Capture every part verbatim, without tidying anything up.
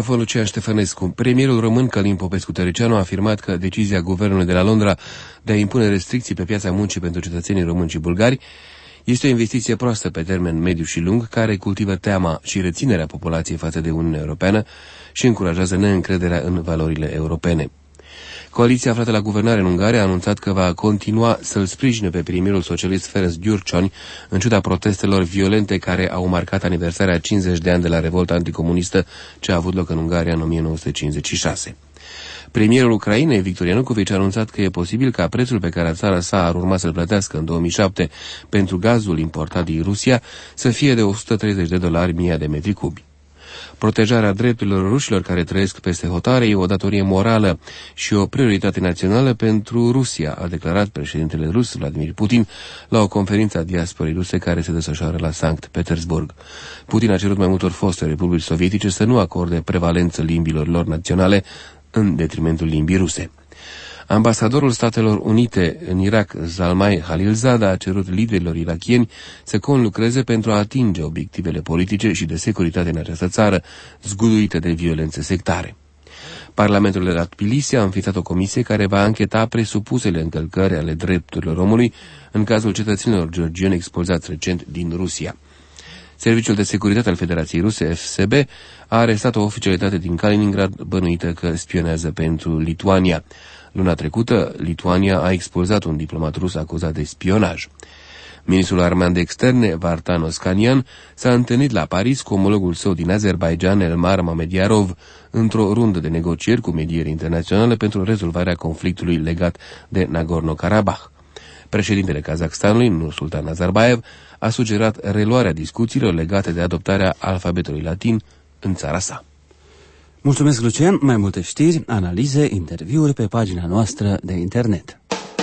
microfon Lucian Ștefănescu. Premierul român Călin Popescu-Tăriceanu a afirmat că decizia guvernului de la Londra de a impune restricții pe piața muncii pentru cetățenii români și bulgari este o investiție proastă pe termen mediu și lung, care cultivă teama și reținerea populației față de Uniunea Europeană și încurajează neîncrederea în valorile europene. Coaliția aflată la guvernare în Ungaria a anunțat că va continua să-l sprijine pe premierul socialist Ferenc Gyurcsány, în ciuda protestelor violente care au marcat aniversarea cincizeci de ani de la revolta anticomunistă ce a avut loc în Ungaria în o mie nouă sute cincizeci și șase. Premierul Ucrainei, Victor Ianukovici, a anunțat că e posibil ca prețul pe care țara sa ar urma să-l plătească în două mii șapte pentru gazul importat din Rusia să fie de o sută treizeci de dolari mie de metri cubi. Protejarea drepturilor rușilor care trăiesc peste hotare e o datorie morală și o prioritate națională pentru Rusia, a declarat președintele rus Vladimir Putin la o conferință a diasporei ruse care se desfășoară la Sankt Petersburg. Putin a cerut mai multor foste republici sovietice să nu acorde prevalență limbilor lor naționale în detrimentul limbii ruse. Ambasadorul Statelor Unite în Irak, Zalmay Khalilzad, a cerut liderilor irakieni să conlucreze pentru a atinge obiectivele politice și de securitate în această țară, zguduită de violențe sectare. Parlamentul de la Tbilisi a înființat o comisie care va ancheta presupusele încălcări ale drepturilor omului în cazul cetățenilor georgieni expulzați recent din Rusia. Serviciul de securitate al Federației Ruse, F S B, a arestat o oficialitate din Kaliningrad bănuită că spionează pentru Lituania. Luna trecută, Lituania a expulzat un diplomat rus acuzat de spionaj. Ministrul armean de externe, Vartan Oskanian, s-a întâlnit la Paris cu omologul său din Azerbaijan, Elmar Mamediarov, într-o rundă de negocieri cu mediere internaționale pentru rezolvarea conflictului legat de Nagorno-Karabakh. Președintele Kazakhstanului, Nursultan Nazarbayev, a sugerat reluarea discuțiilor legate de adoptarea alfabetului latin în țara sa. Mulțumesc, Lucian. Mai multe știri, analize, interviuri pe pagina noastră de internet.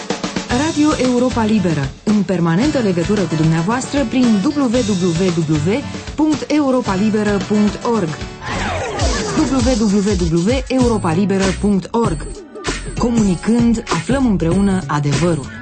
Radio Europa Liberă, în permanentă legătură cu dumneavoastră prin w w w punct europa liberă punct org w w w punct europa liberă punct org. Comunicând, aflăm împreună adevărul.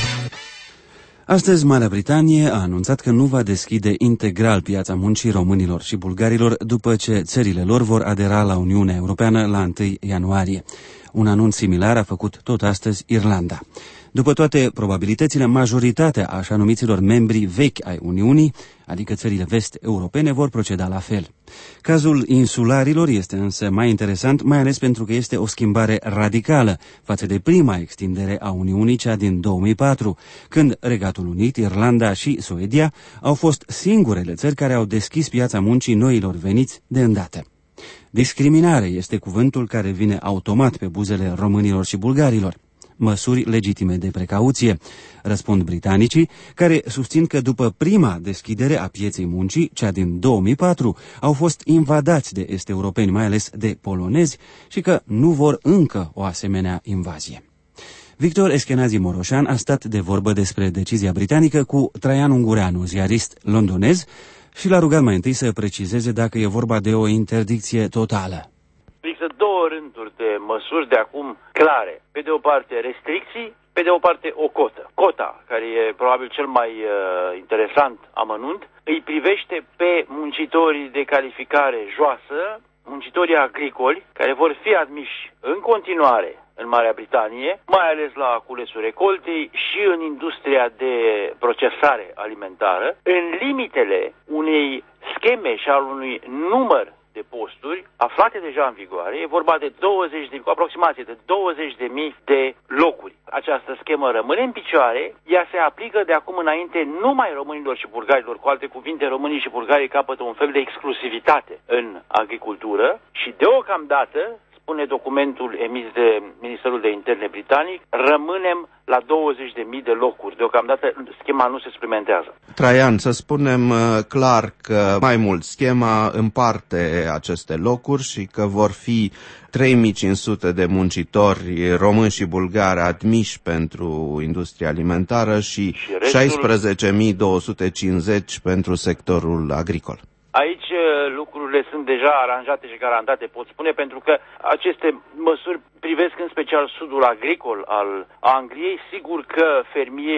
Astăzi, Marea Britanie a anunțat că nu va deschide integral piața muncii românilor și bulgarilor după ce țările lor vor adera la Uniunea Europeană la întâi ianuarie. Un anunț similar a făcut tot astăzi Irlanda. După toate probabilitățile, majoritatea așa numiților membri vechi ai Uniunii, adică țările vest-europene, vor proceda la fel. Cazul insularilor este însă mai interesant, mai ales pentru că este o schimbare radicală față de prima extindere a Uniunii, cea din două mii patru, când Regatul Unit, Irlanda și Suedia au fost singurele țări care au deschis piața muncii noilor veniți de îndată. Discriminare este cuvântul care vine automat pe buzele românilor și bulgarilor. Măsuri legitime de precauție, răspund britanicii, care susțin că după prima deschidere a pieței muncii, cea din două mii patru, au fost invadați de est-europeni, mai ales de polonezi, și că nu vor încă o asemenea invazie. Victor Eschenazi Moroșan a stat de vorbă despre decizia britanică cu Traian Ungureanu, ziarist londonez, și l-a rugat mai întâi să precizeze dacă e vorba de o interdicție totală. Există două rânduri de măsuri de acum clare. Pe de o parte restricții, pe de o parte o cotă. Cota, care e probabil cel mai uh, interesant amănunt, îi privește pe muncitorii de calificare joasă, muncitorii agricoli, care vor fi admiși în continuare în Marea Britanie, mai ales la culesul recoltei și în industria de procesare alimentară, în limitele unei scheme și al unui număr de posturi aflate deja în vigoare. E vorba de douăzeci de, cu aproximație de douăzeci de mii de locuri. Această schemă rămâne în picioare, ea se aplică de acum înainte numai românilor și bulgarilor, cu alte cuvinte, românii și bulgarii capătă un fel de exclusivitate în agricultură și deocamdată, spune documentul emis de Ministerul de Interne britanic, rămânem la douăzeci de mii de locuri. Deocamdată schema nu se suplimentează. Traian, să spunem uh, clar că mai mult schema împarte aceste locuri și că vor fi trei mii cinci sute de muncitori români și bulgari admiși pentru industria alimentară și, și restul... șaisprezece mii două sute cincizeci pentru sectorul agricol. Aici lucrurile sunt deja aranjate și garantate, pot spune, pentru că aceste măsuri privesc în special sudul agricol al Angliei. Sigur că fermierii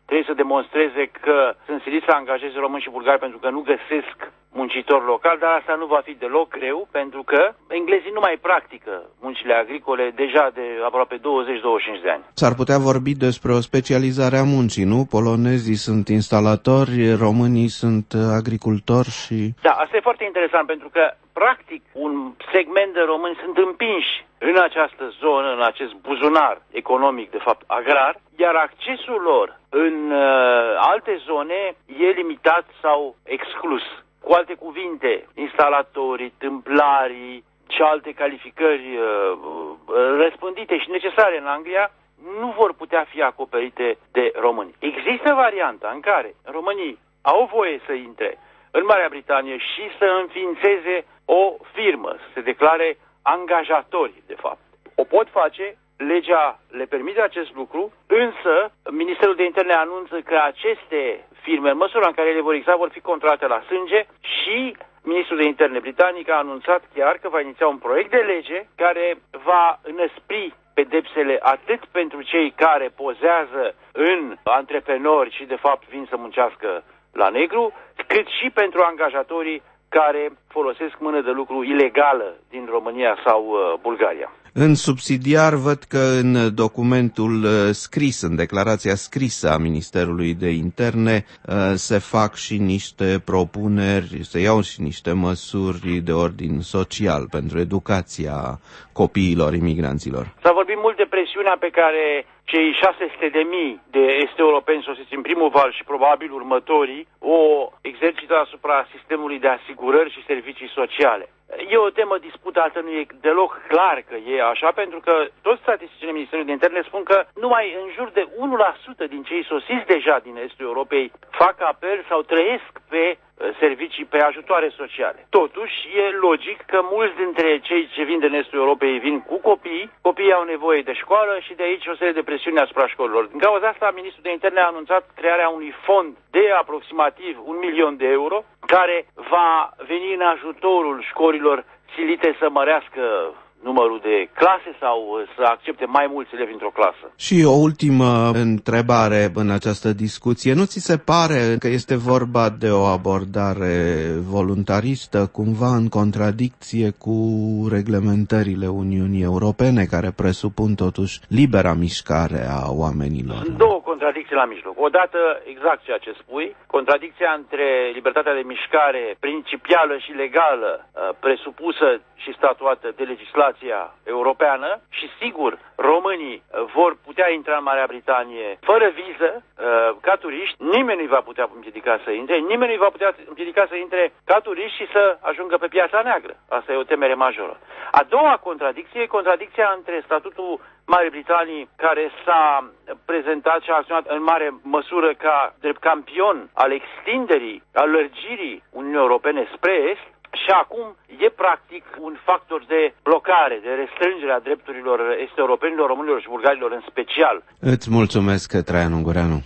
trebuie să demonstreze că sunt siliți să angajeze români și bulgari pentru că nu găsesc muncitori locali, dar asta nu va fi deloc greu, pentru că englezii nu mai practică muncile agricole deja de aproape douăzeci douăzeci și cinci de ani. S-ar putea vorbi despre o specializare a muncii, nu? Polonezii sunt instalatori, românii sunt agricultori și... Da, asta e foarte interesant, pentru că practic un segment de români sunt împinși în această zonă, în acest buzunar economic, de fapt agrar, iar accesul lor în uh, alte zone e limitat sau exclus. Cu alte cuvinte, instalatorii, tâmplarii și alte calificări uh, răspândite și necesare în Anglia nu vor putea fi acoperite de români. Există varianta în care românii au voie să intre în Marea Britanie și să înființeze o firmă, să se declare angajatori, de fapt. O pot face, legea le permite acest lucru, însă Ministerul de Interne anunță că aceste firme, în măsura în care ele vor exista, vor fi contrate la sânge și Ministrul de Interne britanic a anunțat chiar că va iniția un proiect de lege care va înăspri pedepsele atât pentru cei care pozează în antreprenori și de fapt vin să muncească la negru, cât și pentru angajatorii care folosesc mână de lucru ilegală din România sau uh, Bulgaria. În subsidiar văd că în documentul scris, în declarația scrisă a Ministerului de Interne, se fac și niște propuneri, se iau și niște măsuri de ordin social pentru educația copiilor imigranților. S-a vorbit mult de presiunea pe care cei șase sute de mii de est-europeni sosiți în primul val și probabil următorii o exercită asupra sistemului de asigurări și servicii sociale. E o temă disputată, nu e deloc clar că e așa, pentru că toți statisticile Ministerului de Interne spun că numai în jur de unu la sută din cei sosiți deja din estul Europei fac apel sau trăiesc pe servicii, pe ajutoare sociale. Totuși, e logic că mulți dintre cei ce vin din estul Europei vin cu copii, copiii au nevoie de școală și de aici o serie de presiuni asupra școlilor. Din cauza asta, Ministrul de Interne a anunțat crearea unui fond de aproximativ un milion de euro, care va veni în ajutorul școlilor silite să mărească numărul de clase sau să accepte mai mulți elevi într-o clasă. Și o ultimă întrebare în această discuție. Nu ți se pare că este vorba de o abordare voluntaristă, cumva în contradicție cu reglementările Uniunii Europene, care presupun totuși libera mișcare a oamenilor? Sunt două contradicții la mijloc. Odată, exact ceea ce spui, contradicția între libertatea de mișcare principială și legală, presupusă și statuată de legislația europeană și, sigur, românii vor putea intra în Marea Britanie fără viză, ca turiști, nimeni nu va putea împiedica să intre, nimeni nu va putea împiedica să intre ca turiști și să ajungă pe piața neagră. Asta e o temere majoră. A doua contradicție e contradicția între statutul Marii Britanii, care s-a prezentat și a acționat în mare măsură ca drept campion al extinderii, al lărgirii Uniunii Europene spre Est, și acum e practic un factor de blocare, de restrângere a drepturilor est-europenilor, românilor și bulgarilor în special. Îți mulțumesc, Traian Ungureanu.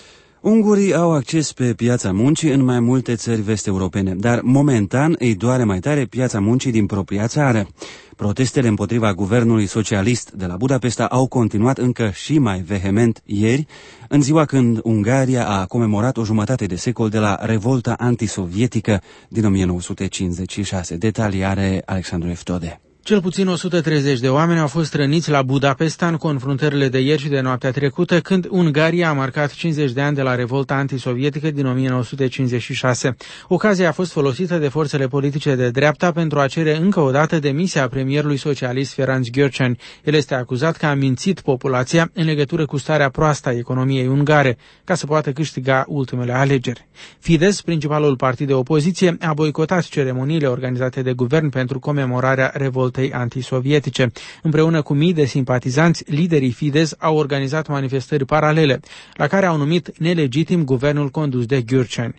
Ungurii au acces pe piața muncii în mai multe țări vest-europene, dar momentan îi doare mai tare piața muncii din propria țară. Protestele împotriva guvernului socialist de la Budapesta au continuat încă și mai vehement ieri, în ziua când Ungaria a comemorat o jumătate de secol de la revolta antisovietică din o mie nouă sute cincizeci și șase. Detalii are Alexandru Eftode. Cel puțin o sută treizeci de oameni au fost răniți la Budapesta în confruntările de ieri și de noaptea trecută, când Ungaria a marcat cincizeci de ani de la revolta antisovietică din o mie nouă sute cincizeci și șase. Ocazia a fost folosită de forțele politice de dreapta pentru a cere încă o dată demisia premierului socialist Ferenc Gyurcsány. El este acuzat că a mințit populația în legătură cu starea proastă a economiei ungare, ca să poată câștiga ultimele alegeri. Fidesz, principalul partid de opoziție, a boicotat ceremoniile organizate de guvern pentru comemorarea revoltei antisovietice. Împreună cu mii de simpatizanți, liderii Fidesz au organizat manifestări paralele, la care au numit nelegitim guvernul condus de Gyurcsány.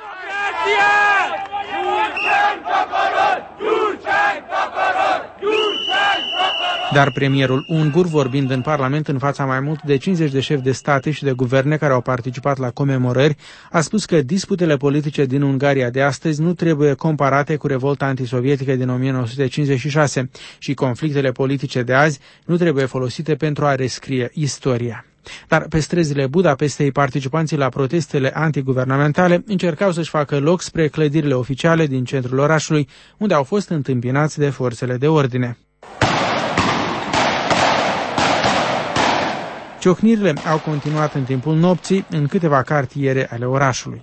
Dar premierul ungur, vorbind în Parlament în fața mai mult de cincizeci de șefi de state și de guverne care au participat la comemorări, a spus că disputele politice din Ungaria de astăzi nu trebuie comparate cu revolta antisovietică din o mie nouă sute cincizeci și șase și conflictele politice de azi nu trebuie folosite pentru a rescrie istoria. Dar pe străzile Budapestei, participanții la protestele antiguvernamentale încercau să-și facă loc spre clădirile oficiale din centrul orașului, unde au fost întâmpinați de forțele de ordine. Ciocnirile au continuat în timpul nopții în câteva cartiere ale orașului.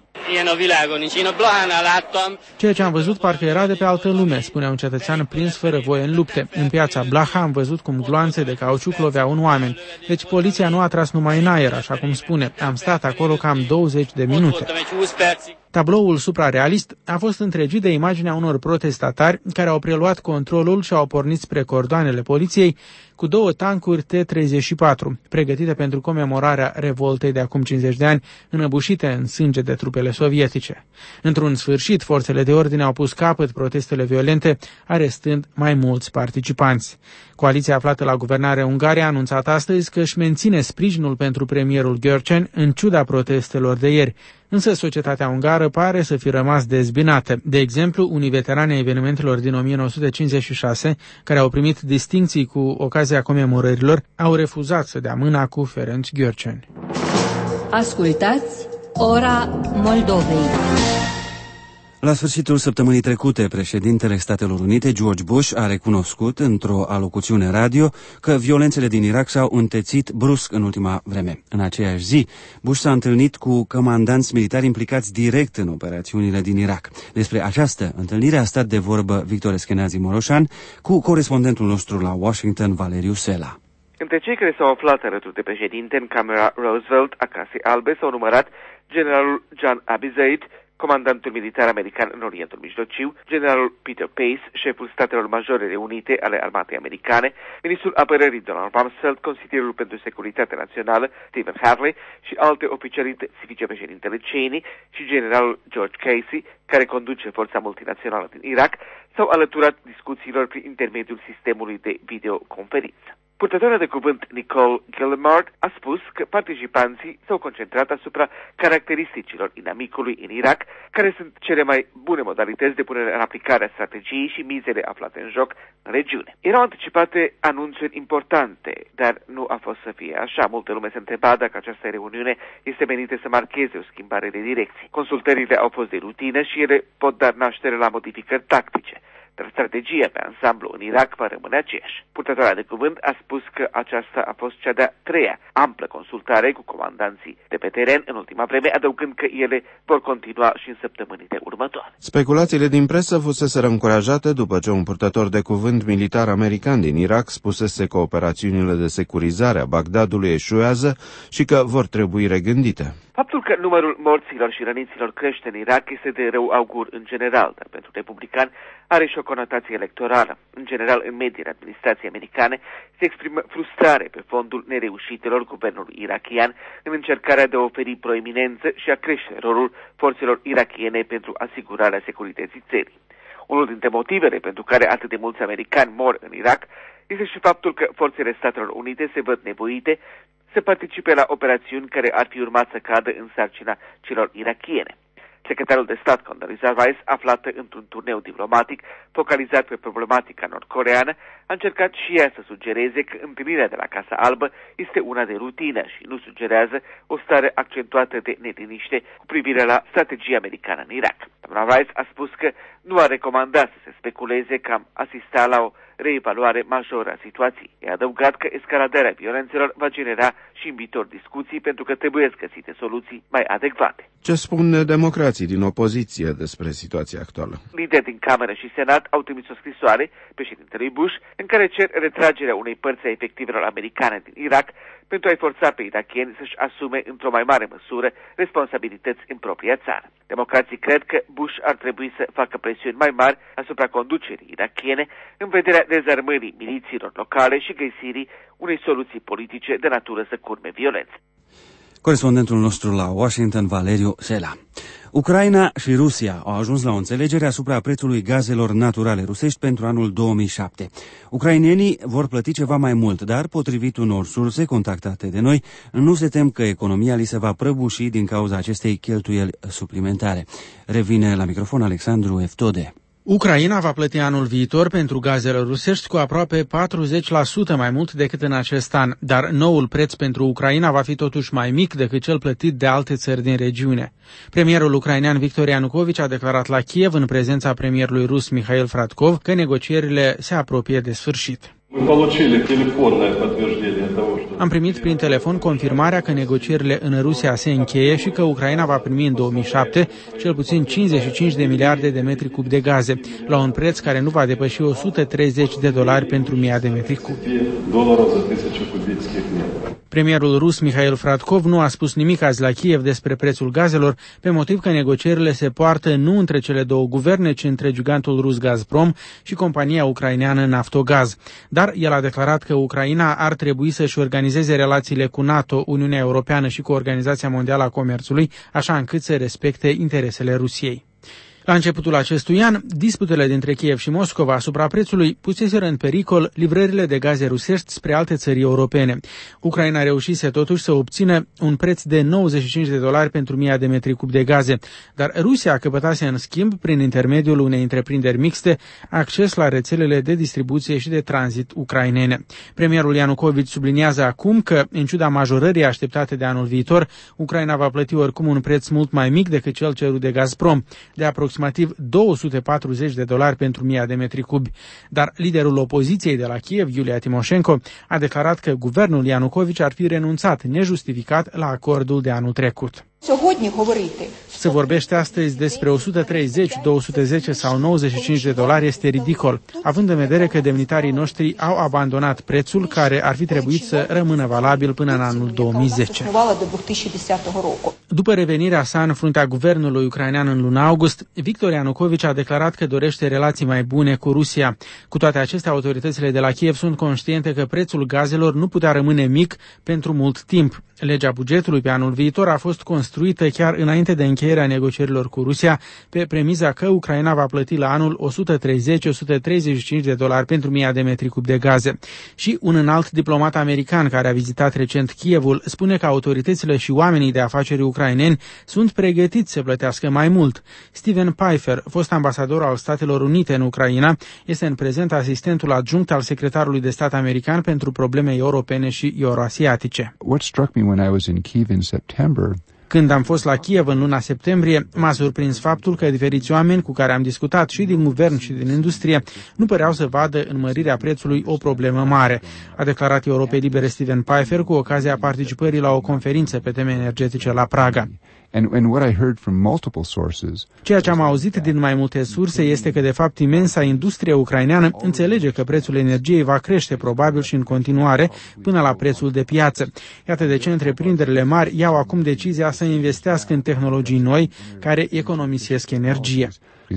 Ceea ce am văzut parcă era de pe altă lume, spunea un cetățean prins fără voie în lupte. În piața Blaha am văzut cum gloanțe de cauciuc loveau în oameni. Deci poliția nu a tras numai în aer, așa cum spune. Am stat acolo cam douăzeci de minute. Tabloul suprarealist a fost întregit de imaginea unor protestatari care au preluat controlul și au pornit spre cordoanele poliției cu două tancuri T treizeci și patru, pregătite pentru comemorarea revoltei de acum cincizeci de ani, înăbușite în sânge de trupele sovietice. Într-un sfârșit, forțele de ordine au pus capăt protestele violente, arestând mai mulți participanți. Coaliția aflată la guvernare Ungaria a anunțat astăzi că își menține sprijinul pentru premierul Gyurcsány în ciuda protestelor de ieri. Însă societatea ungară pare să fi rămas dezbinată. De exemplu, unii veterani ai evenimentelor din o mie nouă sute cincizeci și șase, care au primit distincții cu ocazia comemorărilor, au refuzat să dea mâna cu Ferenc Gyurcsány. Ascultați Ora Moldovei. La sfârșitul săptămânii trecute, președintele Statelor Unite, George Bush, a recunoscut într-o alocuțiune radio că violențele din Irak s-au întețit brusc în ultima vreme. În aceeași zi, Bush s-a întâlnit cu comandanți militari implicați direct în operațiunile din Irak. Despre această întâlnire a stat de vorbă Victor Eschenazi Moroșan cu corespondentul nostru la Washington, Valeriu Sela. Între cei care s-au aflat alături de președinte în camera Roosevelt a Casei Albe s-au numărat generalul John Abizaid, comandantul militar american în Orientul Mijlociu, generalul Peter Pace, șeful Statelor Majore Unite ale Armatei Americane, ministrul apărării Donald Rumsfeld, consilierul pentru securitate națională Stephen Hadley și alte oficiali, vicepreședintele Cheney și generalul George Casey, care conduce forța multinațională din Irak, s-au alăturat discuțiilor prin intermediul sistemului de videoconferință. Purtătoarea de cuvânt Nicole Gillimard a spus că participanții s-au concentrat asupra caracteristicilor inamicului în Irak, care sunt cele mai bune modalități de punere în aplicare a strategiei și mizele aflate în joc în regiune. Erau anticipate anunțuri importante, dar nu a fost să fie așa. Multă lume se întreba dacă această reuniune este menită să marcheze o schimbare de direcție. Consultările au fost de rutină și ele pot da naștere la modificări tactice, dar strategia pe ansamblu în Irak va rămâne aceeași. Purtătoarea de cuvânt a spus că aceasta a fost cea de-a treia amplă consultare cu comandanții de pe teren în ultima vreme, adăugând că ele vor continua și în săptămânile următoare. Speculațiile din presă fuseseră încurajate după ce un purtător de cuvânt militar american din Irak spusese că operațiunile de securizare a Bagdadului eșuează și că vor trebui regândite. Faptul că numărul morților și răniților crește în Irak este de rău augur în general, dar pentru republicani are și o conotație electorală. În general, în mediile administrației americane se exprimă frustrare pe fondul nereușitelor guvernului irakian în încercarea de a oferi proeminență și a crește rolul forțelor irakiene pentru asigurarea securității țării. Unul dintre motivele pentru care atât de mulți americani mor în Irak este și faptul că forțele Statelor Unite se văd nevoite să participe la operațiuni care ar fi urmat să cadă în sarcina celor irakiene. Secretarul de stat Condoleezza Rice, aflată într-un turneu diplomatic focalizat pe problematica nord-coreeană, a încercat și ea să sugereze că întâlnirea de la Casa Albă este una de rutină și nu sugerează o stare accentuată de neliniște cu privire la strategia americană în Irak. Doamna Rice a spus că nu a recomandat să se speculeze că am asistat la o reevaluare majoră a situației. I-a adăugat că escaladarea violențelor va genera și în viitor discuții pentru că trebuie găsite soluții mai adecvate. Ce spun democrații din opoziție despre situația actuală? Lideri din Cameră și Senat au trimis o scrisoare președintelui Bush în care cer retragerea unei părți a efectivelor americane din Irak pentru a-i forța pe irakieni să-și asume într-o mai mare măsură responsabilități în propria țară. Democrații cred că Bush ar trebui să facă presiuni mai mari asupra conducerii irakiene în vederea dezarmării milițiilor locale și găsirii unei soluții politice de natură să curme violență. Corespondentul nostru la Washington, Valeriu Sela. Ucraina și Rusia au ajuns la o înțelegere asupra prețului gazelor naturale rusești pentru anul două mii șapte. Ucrainenii vor plăti ceva mai mult, dar, potrivit unor surse contactate de noi, nu se tem că economia li se va prăbuși din cauza acestei cheltuieli suplimentare. Revine la microfon Alexandru Eftode. Ucraina va plăti anul viitor pentru gazele rusești cu aproape patruzeci la sută mai mult decât în acest an, dar noul preț pentru Ucraina va fi totuși mai mic decât cel plătit de alte țări din regiune. Premierul ucrainean Viktor Yanukovych a declarat la Kiev, în prezența premierului rus Mikhail Fradkov, că negocierile se apropie de sfârșit. Am primit prin telefon confirmarea că negocierile în Rusia se încheie și că Ucraina va primi în două mii șapte cel puțin cincizeci și cinci de miliarde de metri cub de gaze, la un preț care nu va depăși o sută treizeci de dolari pentru mii de metri cub. Premierul rus Mikhail Fradkov nu a spus nimic azi la Kiev despre prețul gazelor, pe motiv că negocierile se poartă nu între cele două guverne, ci între gigantul rus Gazprom și compania ucraineană Naftogaz. Dar el a declarat că Ucraina ar trebui să-și organizeze relațiile cu NATO, Uniunea Europeană și cu Organizația Mondială a Comerțului, așa încât să respecte interesele Rusiei. La începutul acestui an, disputele dintre Kiev și Moscova asupra prețului puseseră în pericol livrările de gaze rusești spre alte țări europene. Ucraina reușise totuși să obțină un preț de nouăzeci și cinci de dolari pentru mii de metri cub de gaze, dar Rusia căpătase în schimb, prin intermediul unei întreprinderi mixte, acces la rețelele de distribuție și de tranzit ucrainene. Premierul Yanukovych subliniază acum că, în ciuda majorării așteptate de anul viitor, Ucraina va plăti oricum un preț mult mai mic decât cel cerut de Gazprom, de aproximativ două sute patruzeci de dolari pentru mii de metri cubi. Dar liderul opoziției de la Kiev, Iulia Timoșenko, a declarat că guvernul Yanukovych ar fi renunțat nejustificat la acordul de anul trecut. Se vorbește astăzi despre o sută treizeci, două sute zece sau nouăzeci și cinci de dolari este ridicol, având în vedere că demnitarii noștri au abandonat prețul care ar fi trebuit să rămână valabil până în anul două mii zece. După revenirea sa în fruntea guvernului ucrainean în luna august, Viktor Yanukovych a declarat că dorește relații mai bune cu Rusia. Cu toate acestea, autoritățile de la Kiev sunt conștiente că prețul gazelor nu putea rămâne mic pentru mult timp. Legea bugetului pe anul viitor a fost construită chiar înainte de încheierea negocierilor cu Rusia, pe premiza că Ucraina va plăti la anul o sută treizeci - o sută treizeci și cinci de dolari pentru mii de metri cub de gaze. Și un înalt diplomat american care a vizitat recent Kievul spune că autoritățile și oamenii de afaceri ucraineni sunt pregătiți să plătească mai mult. Steven Pfeiffer, fost ambasador al Statelor Unite în Ucraina, este în prezent asistentul adjunct al secretarului de stat american pentru probleme europene și euroasiatice. What struck me when I was in Kiev in September. Când am fost la Kiev în luna septembrie, m-a surprins faptul că diferiți oameni cu care am discutat și din guvern și din industrie nu păreau să vadă în mărirea prețului o problemă mare, a declarat Europei Libere Steven Pfeiffer cu ocazia participării la o conferință pe teme energetice la Praga. And, and what I heard from multiple sources. Ceea ce am auzit din mai multe surse este că, de fapt, imensa industrie ucraineană înțelege că prețul energiei va crește probabil și în continuare până la prețul de piață. Iată de ce întreprinderile mari iau acum decizia să investească în tehnologii noi care economisesc energie.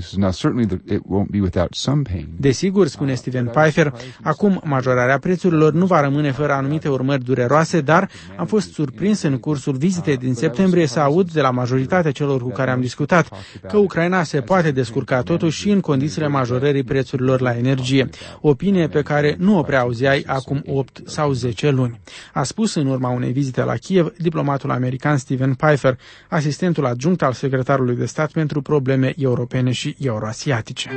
Desigur, spune Steven Pfeiffer, acum majorarea prețurilor nu va rămâne fără anumite urmări dureroase, dar am fost surprins în cursul vizitei din septembrie să aud de la majoritatea celor cu care am discutat că Ucraina se poate descurca totuși și în condițiile majorării prețurilor la energie, opinie pe care nu o prea auzeai acum opt sau zece luni. A spus în urma unei vizite la Kiev diplomatul american Steven Pfeiffer, asistentul adjunct al secretarului de stat pentru probleme europene și euroasiatice.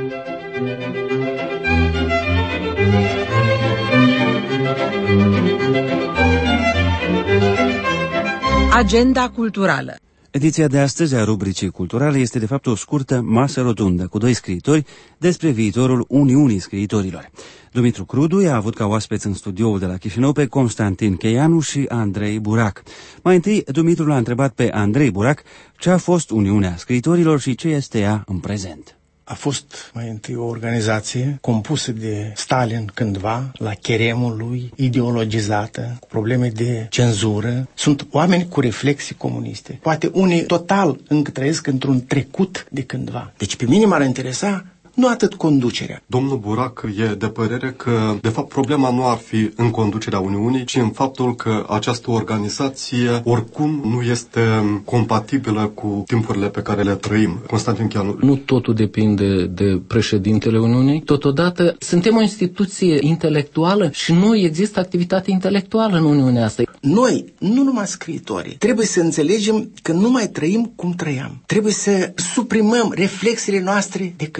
Agenda culturală. Ediția de astăzi a rubricii culturale este de fapt o scurtă masă rotundă cu doi scriitori despre viitorul Uniunii Scriitorilor. Dumitru Crudu a avut ca oaspeți în studioul de la Chișinău pe Constantin Cheianu și Andrei Burac. Mai întâi, Dumitru l-a întrebat pe Andrei Burac ce a fost Uniunea Scriitorilor și ce este ea în prezent. A fost mai întâi o organizație compusă de Stalin cândva, la cheremul lui, ideologizată, cu probleme de cenzură. Sunt oameni cu reflexii comuniste. Poate unii total încă trăiesc într-un trecut de cândva. Deci pe mine m-ar interesa nu atât conducerea. Domnul Burac e de părere că, de fapt, problema nu ar fi în conducerea Uniunii, ci în faptul că această organizație oricum nu este compatibilă cu timpurile pe care le trăim. Constantin Cheianu. Nu totul depinde de președintele Uniunii. Totodată, suntem o instituție intelectuală și nu există activitate intelectuală în Uniunea asta. Noi, nu numai scriitorii, trebuie să înțelegem că nu mai trăim cum trăiam. Trebuie să suprimăm reflexiile noastre de cândva.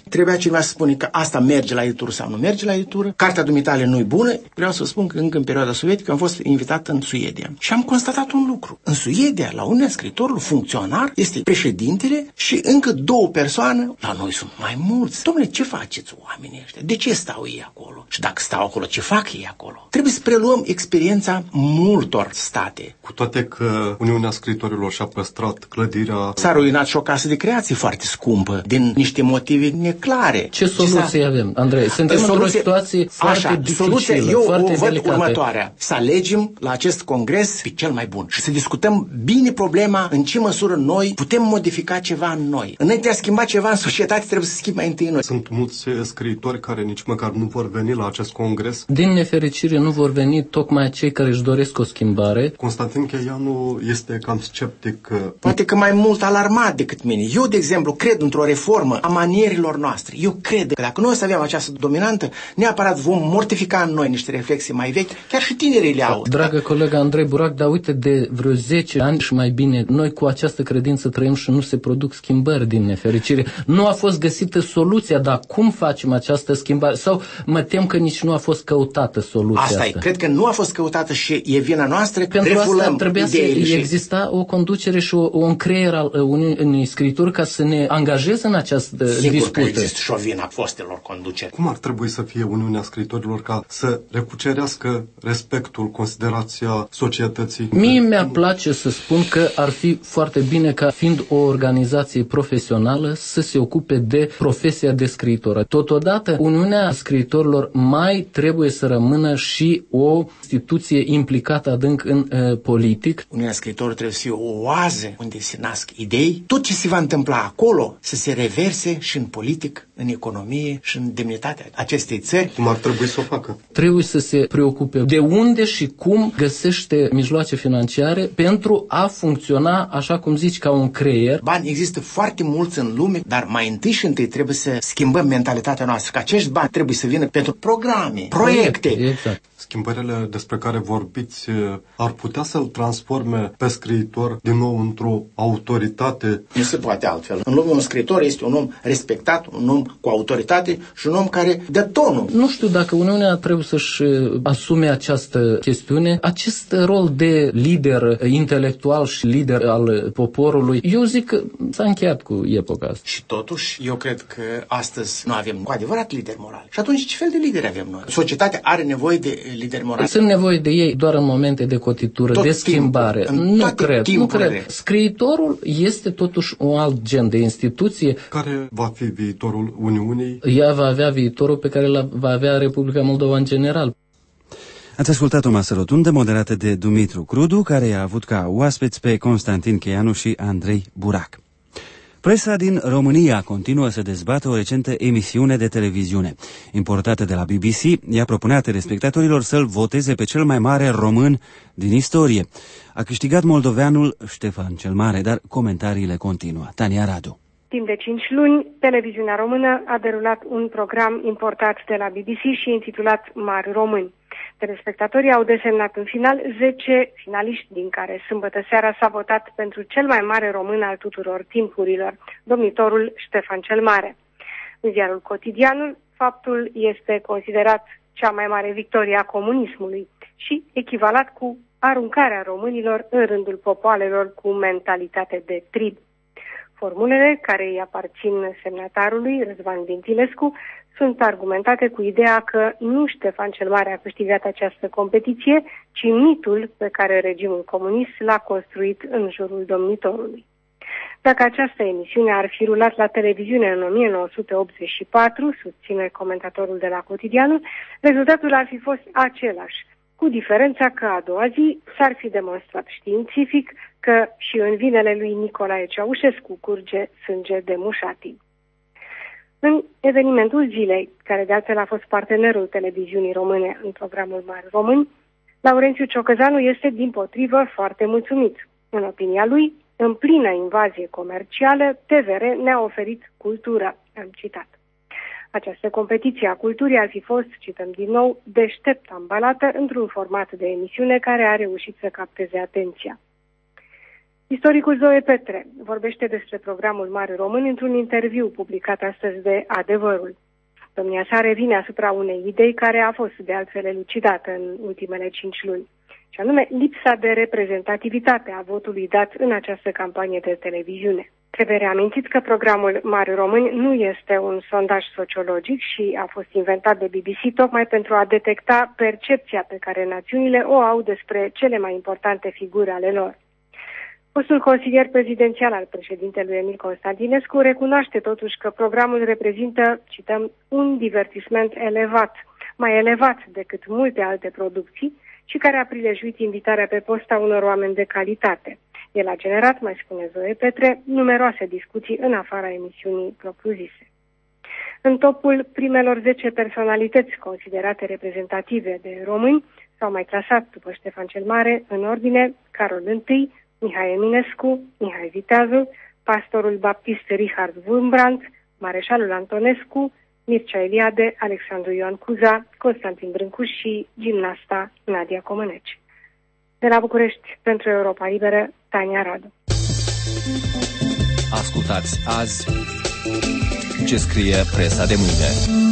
Trebuia cineva să spune că asta merge la editură sau nu merge la editură, cartea dumitale nu-i bună. Vreau să spun că încă în perioada sovietică am fost invitat în Suedia și am constatat un lucru. În Suedia, la Uniunea Scriitorilor, funcționar este președintele și încă două persoane. La noi sunt mai mulți. Dom'le, ce faceți oamenii ăștia? De ce stau ei acolo? Și dacă stau acolo, ce fac ei acolo? Trebuie să preluăm experiența multor state. Cu toate că Uniunea Scriitorilor și-a păstrat clădirea... S-a ruinat și o casă de creație foarte scumpă, din niște motive neclare. Ce soluție avem, Andrei? Suntem soluție... într-o situație foarte Așa, dificilă, soluția, eu foarte o văd delicată. următoarea. Să alegem la acest congres pe cel mai bun și să discutăm bine problema, în ce măsură noi putem modifica ceva în noi. Înainte de a schimba ceva în societate, trebuie să schimbe mai întâi noi. Sunt mulți scriitori care nici măcar nu vor veni la acest congres. Din nefericire nu vor veni tocmai cei care își doresc o schimbare. Constantin Cheianu este cam sceptic. Poate că mai mult alarmat decât mine. Eu, de exemplu, cred într-o reformă a manierilor noastre. Eu cred că dacă noi o să avem această dominantă, neapărat vom mortifica în noi niște reflexii mai vechi, chiar și tinerii le au. Dragă colegă Andrei Burac, dar uite, de vreo zece ani și mai bine, noi cu această credință trăim și nu se produc schimbări, din nefericire. Nu a fost găsită soluția, dar cum facem această schimbare? Sau mă tem că nici nu a fost căutată soluția asta. Asta e, cred că nu a fost căutată și e vina noastră. Pentru asta trebuia să exista o conducere și o, o încreiere al unui scriitor ca să ne angajeze în această Sigur dispută. Că există și o vină a fostelor conduceri. Cum ar trebui să fie Uniunea Scriitorilor ca să recucerească respectul, considerația societății? Mie mi-ar place să spun că ar fi foarte bine ca, fiind o organizație profesională, să se ocupe de profesia de scriitor. Totodată, Uniunea Scriitorilor mai trebuie să rămână și o instituție implicată adânc în uh, politic. Uniunea Scriitorilor trebuie să fie o oază unde se nasc idei. Tot ce se va întâmpla acolo să se reverse și în politic, în economie și în demnitatea acestei țări. Cum ar trebui să o facă? Trebuie să se preocupe de unde și cum găsește mijloace financiare pentru a funcționa, așa cum zici, ca un creier. Bani există foarte mulți în lume, dar mai întâi și întâi trebuie să schimbăm mentalitatea noastră, că acești bani trebuie să vină pentru programe, proiecte. Exact. Schimbările despre care vorbiți ar putea să-l transforme pe scriitor din nou într-o autoritate? Nu se poate altfel. În lume un scriitor este un om respectat, un om cu autoritate și un om care dă tonul. Nu știu dacă Uniunea trebuie să-și asume această chestiune, acest rol de lider intelectual și lider al poporului. Eu zic că s-a încheiat cu epoca asta. Și totuși, eu cred că astăzi nu avem cu adevărat lideri morali. Și atunci ce fel de lideri avem noi? Societatea are nevoie de lideri morali. Sunt nevoie de ei doar în momente de cotitură, Tot de schimbare. Timpul, nu cred, nu cred. Cred. Scriitorul este totuși un alt gen de instituție. Care va fi viitorul Uniunii? Ea va avea viitorul pe care va avea Republica Moldova în general. Ați ascultat o masă rotundă moderată de Dumitru Crudu, care a avut ca oaspeți pe Constantin Cheianu și Andrei Burac. Presa din România continuă să dezbată o recentă emisiune de televiziune. Importată de la B B C, ea propunea telespectatorilor să-l voteze pe cel mai mare român din istorie. A câștigat moldoveanul Ștefan cel Mare, dar comentariile continuă. Tania Radu. Timp de cinci luni, televiziunea română a derulat un program importat de la B B C și intitulat Mari Români. Telespectatorii au desemnat în final zece finaliști, din care sâmbătă seara s-a votat pentru cel mai mare român al tuturor timpurilor, domnitorul Ștefan cel Mare. În ziarul Cotidianul, faptul este considerat cea mai mare victorie a comunismului și echivalat cu aruncarea românilor în rândul popoarelor cu mentalitate de trib. Formulele care îi aparțin semnatarului Răzvan Dintilescu sunt argumentate cu ideea că nu Ștefan cel Mare a câștigat această competiție, ci mitul pe care regimul comunist l-a construit în jurul domnitorului. Dacă această emisiune ar fi rulat la televiziune în o mie nouă sute optzeci și patru, susține comentatorul de la Cotidianul, rezultatul ar fi fost același, cu diferența că a doua zi s-ar fi demonstrat științific că și în vinele lui Nicolae Ceaușescu curge sânge de mușatin. În evenimentul zilei, care de altfel a fost partenerul televiziunii române în programul Mari Români, Laurențiu Ciocăzanu este dimpotrivă foarte mulțumit. În opinia lui, în plină invazie comercială, T V R ne-a oferit cultură, am citat. Această competiție a culturii ar fi fost, cităm din nou, deștept ambalată într-un format de emisiune care a reușit să capteze atenția. Istoricul Zoe Petre vorbește despre programul Mari Români într-un interviu publicat astăzi de Adevărul. Domnia sa revine asupra unei idei care a fost de altfel elucidată în ultimele cinci luni, și anume lipsa de reprezentativitate a votului dat în această campanie de televiziune. Trebuie reamintit că programul Mari Români nu este un sondaj sociologic și a fost inventat de B B C tocmai pentru a detecta percepția pe care națiunile o au despre cele mai importante figuri ale lor. Fostul consilier prezidențial al președintelui Emil Constantinescu recunoaște totuși că programul reprezintă, cităm, un divertisment elevat, mai elevat decât multe alte producții și care a prilejuit invitarea pe post a unor oameni de calitate. El a generat, mai spune Zoe Petre, numeroase discuții în afara emisiunii propriu-zise. În topul primelor zece personalități considerate reprezentative de români s-au mai clasat după Ștefan cel Mare în ordine Carol I, Mihai Eminescu, Mihai Viteazul, pastorul baptist Richard Wurmbrand, mareșalul Antonescu, Mircea Eliade, Alexandru Ioan Cuza, Constantin Brâncuș și gimnasta Nadia Comăneci. De la București, pentru Europa Liberă, Tania Radu. Ascultați azi ce scrie presa de mâine.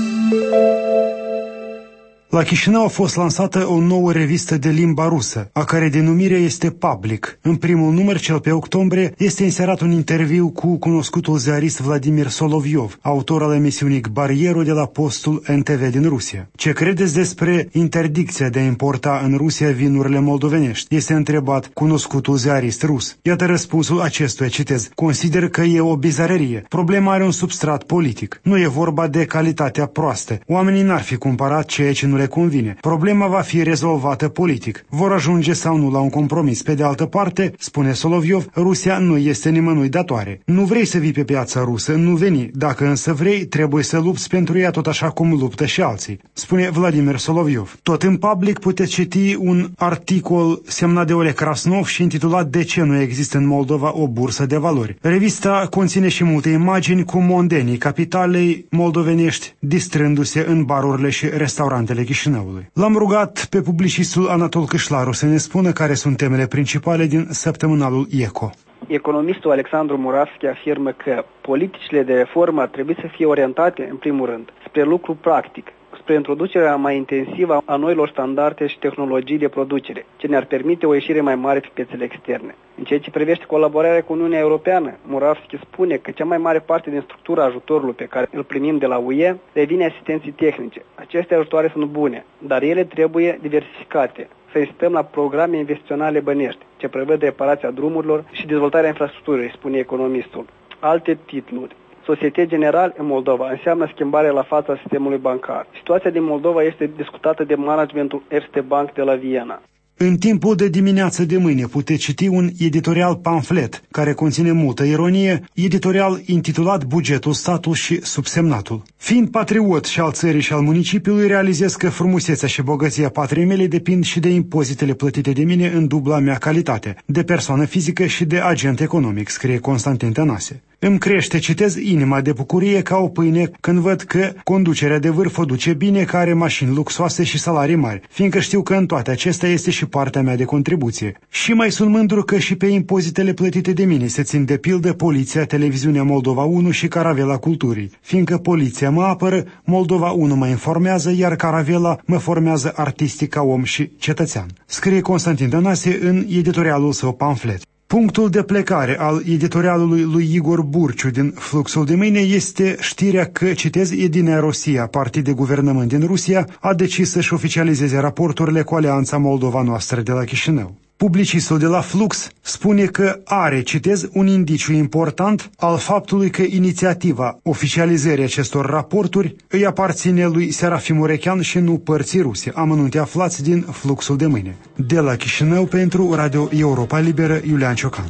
La Chișinău a fost lansată o nouă revistă de limba rusă, a cărei denumire este Public. În primul număr, cel pe octombrie, este inserat un interviu cu cunoscutul ziarist Vladimir Soloviov, autor al emisiunii Barierul de la postul N T V din Rusia. Ce credeți despre interdicția de a importa în Rusia vinurile moldovenești? Este întrebat cunoscutul ziarist rus. Iată răspunsul acestuia, citez: consider că e o bizarerie. Problema are un substrat politic. Nu e vorba de calitatea proastă. Oamenii n-ar fi cumpărat ceea ce nu le convine. Problema va fi rezolvată politic. Vor ajunge sau nu la un compromis. Pe de altă parte, spune Soloviov, Rusia nu este nimănui datoare. Nu vrei să vii pe piața rusă, nu veni. Dacă însă vrei, trebuie să lupți pentru ea tot așa cum luptă și alții, spune Vladimir Soloviov. Tot în Public puteți citi un articol semnat de Oleg Krasnov și intitulat De ce nu există în Moldova o bursă de valori. Revista conține și multe imagini cu mondenii capitalei moldovenești distrându-se în barurile și restaurantele Chișinăului. L-am rugat pe publicistul Anatol Câșlaru să ne spună care sunt temele principale din săptămânalul Eco. Economistul Alexandru Muravski afirmă că politicile de reformă ar trebui să fie orientate, în primul rând, spre lucru practic, spre introducerea mai intensivă a noilor standarde și tehnologii de producere, ce ne-ar permite o ieșire mai mare pe piețele externe. În ceea ce privește colaborarea cu Uniunea Europeană, Muravski spune că cea mai mare parte din structura ajutorului pe care îl primim de la U E revine asistenții tehnice. Aceste ajutoare sunt bune, dar ele trebuie diversificate. Să insistăm la programe investiționale bănești, ce prevăd reparația drumurilor și dezvoltarea infrastructurii, spune economistul. Alte titluri. Societe General în Moldova înseamnă schimbare la fața sistemului bancar. Situația din Moldova este discutată de managementul Erste Bank de la Viena. În timpul de dimineață de mâine puteți citi un editorial pamflet care conține multă ironie, editorial intitulat Bugetul, statul și subsemnatul. Fiind patriot și al țării și al municipiului, realizez că frumusețea și bogăția patriei mele depind și de impozitele plătite de mine în dubla mea calitate, de persoană fizică și de agent economic, scrie Constantin Tănase. Îmi crește, citez, inima de bucurie ca o pâine când văd că conducerea de vârf o duce bine, că are mașini luxoase și salarii mari, fiindcă știu că în toate acestea este și partea mea de contribuție. Și mai sunt mândru că și pe impozitele plătite de mine se țin de pildă Poliția, Televiziunea Moldova unu și Caravela Culturii. Fiindcă Poliția mă apără, Moldova unu mă informează, iar Caravela mă formează artistic ca om și cetățean, scrie Constantin Tănase în editorialul său pamflet. Punctul de plecare al editorialului lui Igor Burciu din Fluxul de mâine este știrea că, citez, Edinea Rosia, partid de guvernământ din Rusia, a decis să-și oficializeze raporturile cu Alianța Moldova Noastră de la Chișinău. Publicistul de la Flux spune că are, citez, un indiciu important al faptului că inițiativa oficializării acestor raporturi îi aparține lui Serafim Urechean și nu părții ruse. Amănunte aflați din Fluxul de mâine. De la Chișinău pentru Radio Europa Liberă, Iulian Ciocan.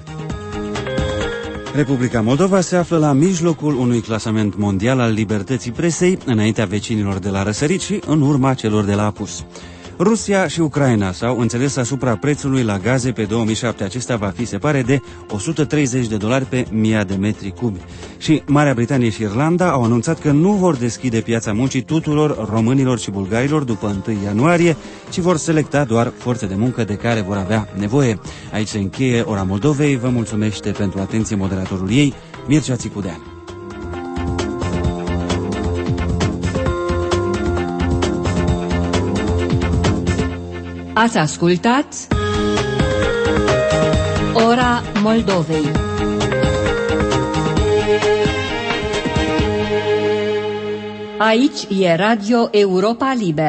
Republica Moldova se află la mijlocul unui clasament mondial al libertății presei, înaintea vecinilor de la răsărit și în urma celor de la apus. Rusia și Ucraina s-au înțeles asupra prețului la gaze pe două mii șapte. Acesta va fi, se pare, de o sută treizeci de dolari pe mie de metri cubi. Și Marea Britanie și Irlanda au anunțat că nu vor deschide piața muncii tuturor românilor și bulgarilor după întâi ianuarie, ci vor selecta doar forțe de muncă de care vor avea nevoie. Aici se încheie Ora Moldovei. Vă mulțumește pentru atenție moderatorul ei, Mircea Țicudean. Ați ascultat Ora Moldovei. Aici e Radio Europa Liberă.